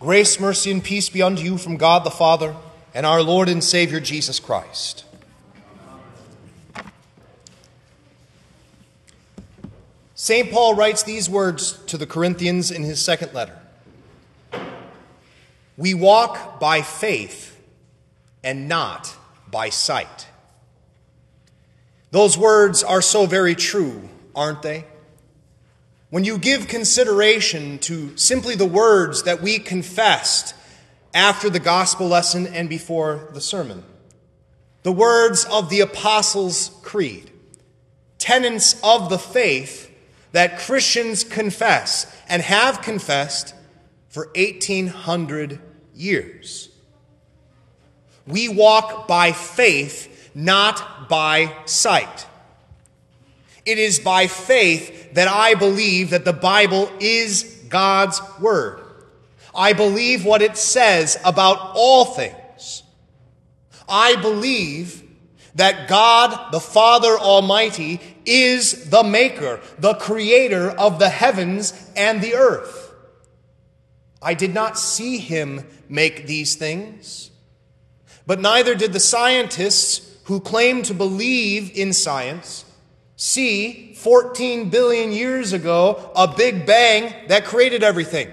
Grace, mercy, and peace be unto you from God the Father and our Lord and Savior Jesus Christ. St. Paul writes these words to the Corinthians in his second letter. We walk by faith and not by sight. Those words are so very true, aren't they? When you give consideration to simply the words that we confessed after the gospel lesson and before the sermon, the words of the Apostles' Creed, tenets of the faith that Christians confess and have confessed for 1,800 years. We walk by faith, not by sight. It is by faith that I believe that the Bible is God's Word. I believe what it says about all things. I believe that God, the Father Almighty, is the maker, the creator of the heavens and the earth. I did not see him make these things, but neither did the scientists who claim to believe in science see 14 billion years ago a big bang that created everything.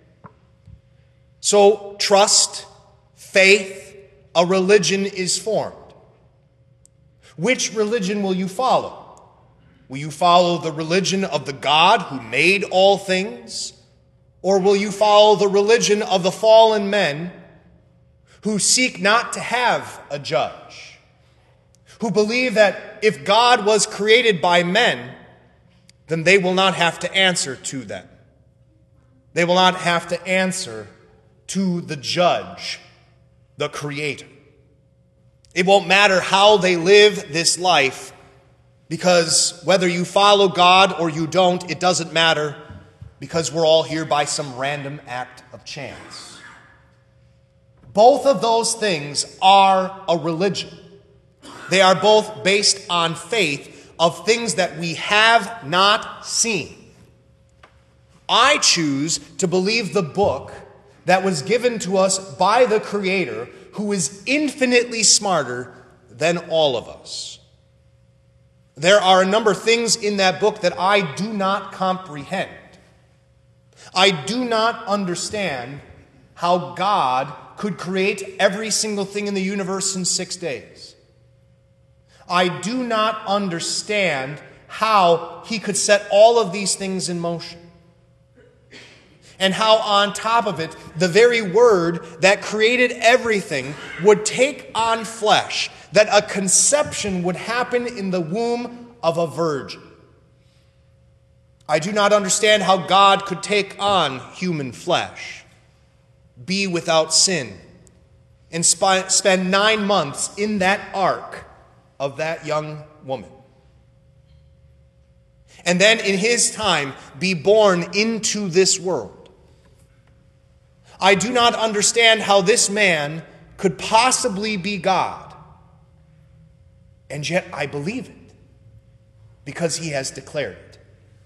So trust, faith, a religion is formed. Which religion will you follow? Will you follow the religion of the God who made all things? Or will you follow the religion of the fallen men who seek not to have a judge? Who believe that if God was created by men, then they will not have to answer to them. They will not have to answer to the judge, the creator. It won't matter how they live this life, because whether you follow God or you don't, it doesn't matter, because we're all here by some random act of chance. Both of those things are a religion. They are both based on faith of things that we have not seen. I choose to believe the book that was given to us by the Creator, who is infinitely smarter than all of us. There are a number of things in that book that I do not comprehend. I do not understand how God could create every single thing in the universe in 6 days. I do not understand how he could set all of these things in motion. And how on top of it, the very word that created everything would take on flesh, that a conception would happen in the womb of a virgin. I do not understand how God could take on human flesh, be without sin, and spend 9 months in that ark of that young woman. And then in his time be born into this world. I do not understand how this man could possibly be God. And yet I believe it, because he has declared it.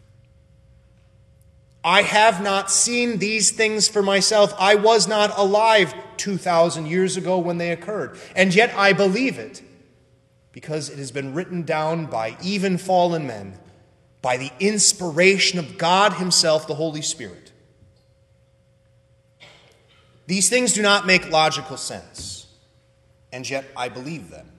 I have not seen these things for myself. I was not alive 2,000 years ago when they occurred. And yet I believe it, because it has been written down by even fallen men, by the inspiration of God himself, the Holy Spirit. These things do not make logical sense, and yet I believe them.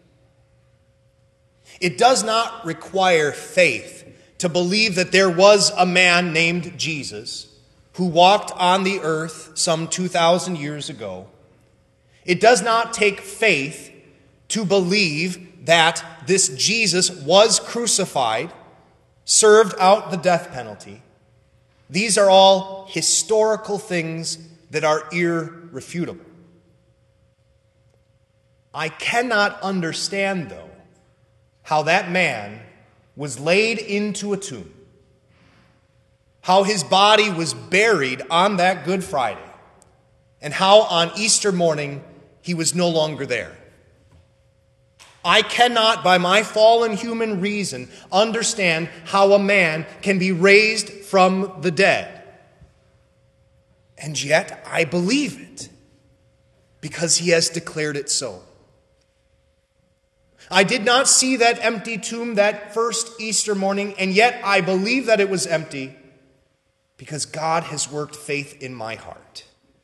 It does not require faith to believe that there was a man named Jesus who walked on the earth some 2,000 years ago. It does not take faith to believe that this Jesus was crucified, served out the death penalty. These are all historical things that are irrefutable. I cannot understand, though, how that man was laid into a tomb, how his body was buried on that Good Friday, and how on Easter morning he was no longer there. I cannot, by my fallen human reason, understand how a man can be raised from the dead. And yet I believe it because he has declared it so. I did not see that empty tomb that first Easter morning, and yet I believe that it was empty because God has worked faith in my heart.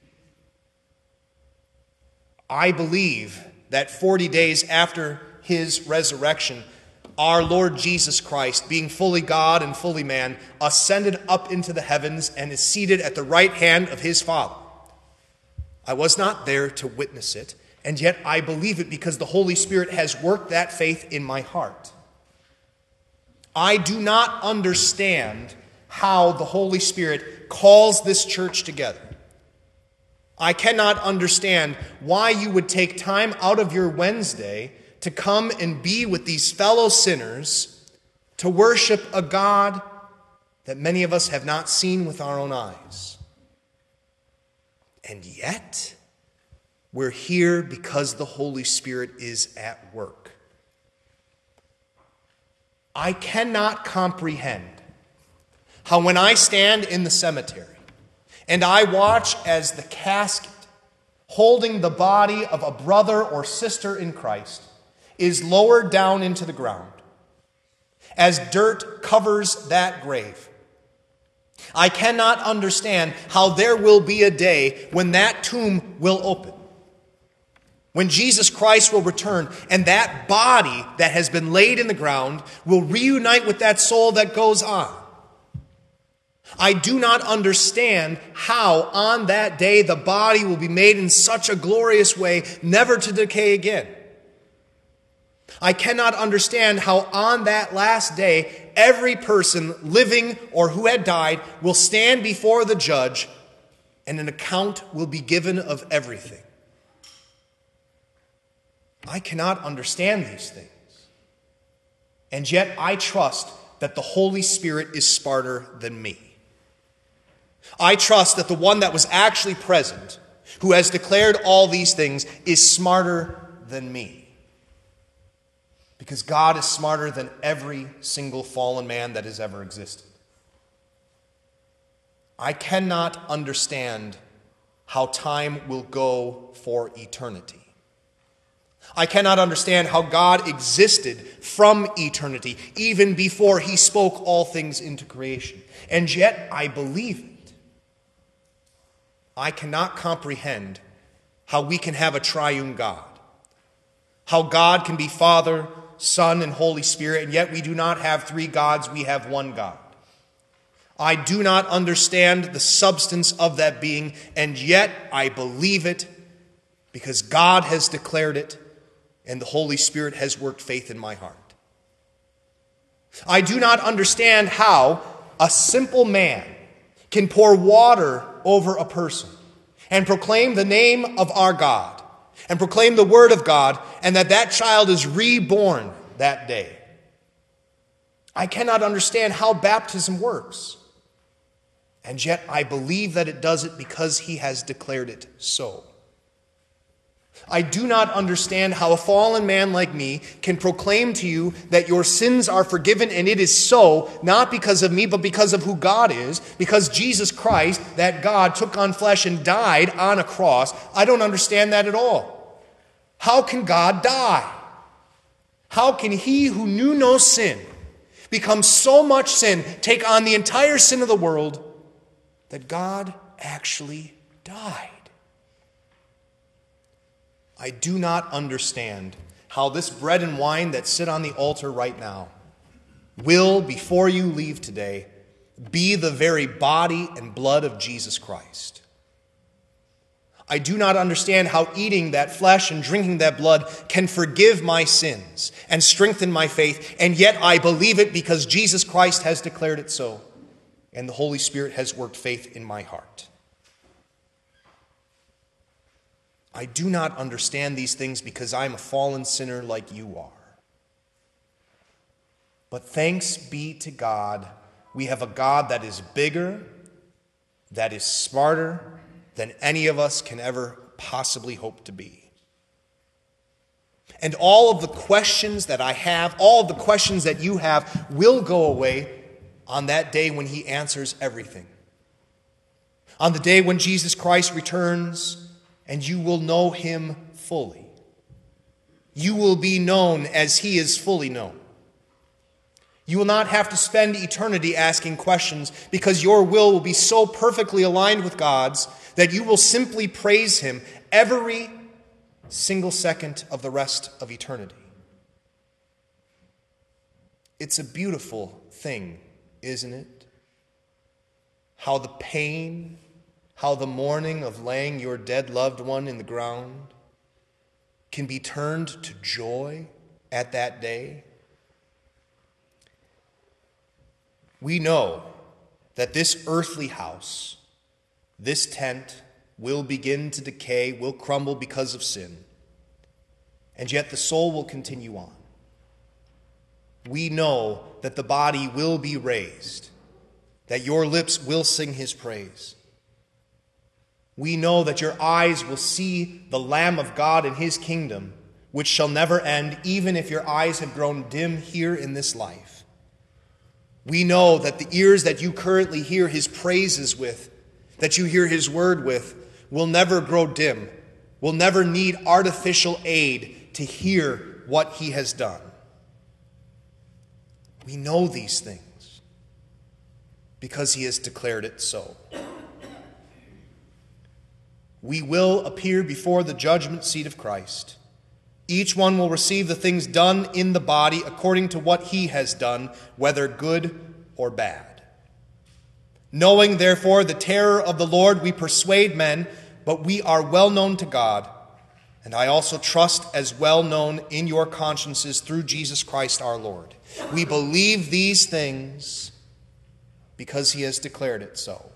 I believe that 40 days after his resurrection, our Lord Jesus Christ, being fully God and fully man, ascended up into the heavens and is seated at the right hand of his Father. I was not there to witness it, and yet I believe it because the Holy Spirit has worked that faith in my heart. I do not understand how the Holy Spirit calls this church together. I cannot understand why you would take time out of your Wednesday to come and be with these fellow sinners to worship a God that many of us have not seen with our own eyes. And yet, we're here because the Holy Spirit is at work. I cannot comprehend how when I stand in the cemetery and I watch as the casket holding the body of a brother or sister in Christ is lowered down into the ground, as dirt covers that grave, I cannot understand how there will be a day when that tomb will open, when Jesus Christ will return, and that body that has been laid in the ground will reunite with that soul that goes on. I do not understand how on that day the body will be made in such a glorious way, never to decay again. I cannot understand how on that last day, every person living or who had died will stand before the judge and an account will be given of everything. I cannot understand these things. And yet I trust that the Holy Spirit is smarter than me. I trust that the one that was actually present, who has declared all these things, is smarter than me. Because God is smarter than every single fallen man that has ever existed. I cannot understand how time will go for eternity. I cannot understand how God existed from eternity, even before he spoke all things into creation. And yet I believe it. I cannot comprehend how we can have a triune God. How God can be Father, Son, and Holy Spirit, and yet we do not have three gods, we have one God. I do not understand the substance of that being, and yet I believe it because God has declared it, and the Holy Spirit has worked faith in my heart. I do not understand how a simple man can pour water over a person and proclaim the name of our God and proclaim the word of God, and that child is reborn that day. I cannot understand how baptism works, and yet I believe that it does it because he has declared it so. I do not understand how a fallen man like me can proclaim to you that your sins are forgiven, and it is so, not because of me, but because of who God is, because Jesus Christ, that God, took on flesh and died on a cross. I don't understand that at all. How can God die? How can he who knew no sin become so much sin, take on the entire sin of the world, that God actually died? I do not understand how this bread and wine that sit on the altar right now will, before you leave today, be the very body and blood of Jesus Christ. I do not understand how eating that flesh and drinking that blood can forgive my sins and strengthen my faith, and yet I believe it because Jesus Christ has declared it so, and the Holy Spirit has worked faith in my heart. I do not understand these things because I'm a fallen sinner like you are. But thanks be to God, we have a God that is bigger, that is smarter than any of us can ever possibly hope to be. And all of the questions that I have, all of the questions that you have, will go away on that day when he answers everything. on the day when Jesus Christ returns, and you will know him fully. You will be known as he is fully known. You will not have to spend eternity asking questions, because your will be so perfectly aligned with God's that you will simply praise him every single second of the rest of eternity. It's a beautiful thing, isn't it? How the pain, how the mourning of laying your dead loved one in the ground can be turned to joy at that day. We know that this earthly house, this tent, will begin to decay, will crumble because of sin, and yet the soul will continue on. We know that the body will be raised, that your lips will sing his praise. We know that your eyes will see the Lamb of God in his kingdom, which shall never end, even if your eyes have grown dim here in this life. We know that the ears that you currently hear his praises with, that you hear his word with, will never grow dim, will never need artificial aid to hear what he has done. We know these things because he has declared it so. We will appear before the judgment seat of Christ. Each one will receive the things done in the body according to what he has done, whether good or bad. Knowing, therefore, the terror of the Lord, we persuade men, but we are well known to God, and I also trust as well known in your consciences through Jesus Christ our Lord. We believe these things because he has declared it so.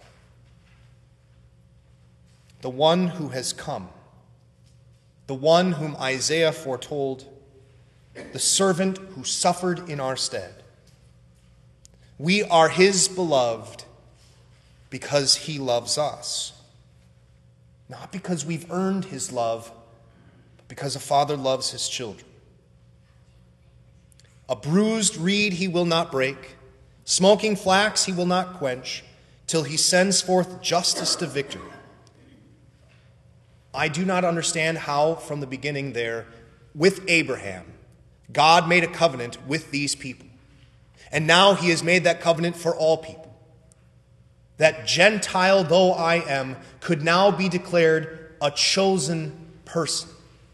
The one who has come, the one whom Isaiah foretold, the servant who suffered in our stead. We are his beloved because he loves us. Not because we've earned his love, but because a father loves his children. A bruised reed he will not break, smoking flax he will not quench, till he sends forth justice to victory. I do not understand how, from the beginning there, with Abraham, God made a covenant with these people. And now he has made that covenant for all people. That Gentile though I am, could now be declared a chosen person.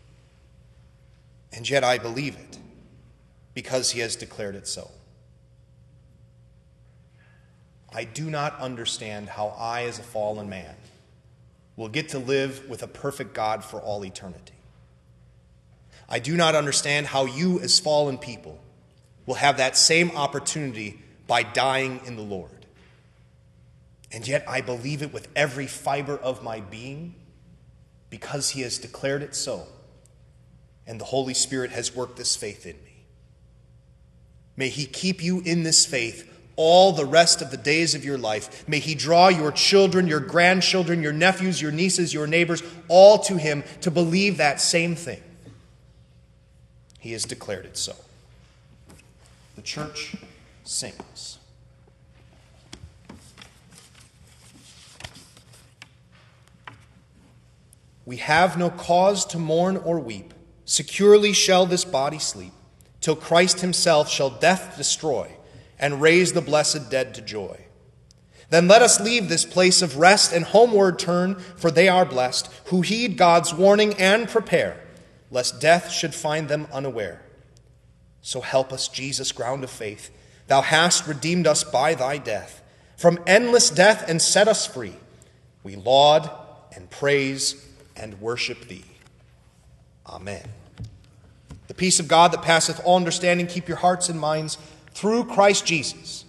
And yet I believe it, because he has declared it so. I do not understand how I, as a fallen man, will get to live with a perfect God for all eternity. I do not understand how you, as fallen people, will have that same opportunity by dying in the Lord. And yet I believe it with every fiber of my being, because he has declared it so, and the Holy Spirit has worked this faith in me. May he keep you in this faith all the rest of the days of your life. May he draw your children, your grandchildren, your nephews, your nieces, your neighbors, all to him to believe that same thing. He has declared it so. The church sings. We have no cause to mourn or weep. Securely shall this body sleep, till Christ himself shall death destroy and raise the blessed dead to joy. Then let us leave this place of rest and homeward turn, for they are blessed, who heed God's warning and prepare, lest death should find them unaware. So help us, Jesus, ground of faith. Thou hast redeemed us by thy death, from endless death, and set us free. We laud and praise and worship thee. Amen. The peace of God that passeth all understanding, keep your hearts and minds through Christ Jesus.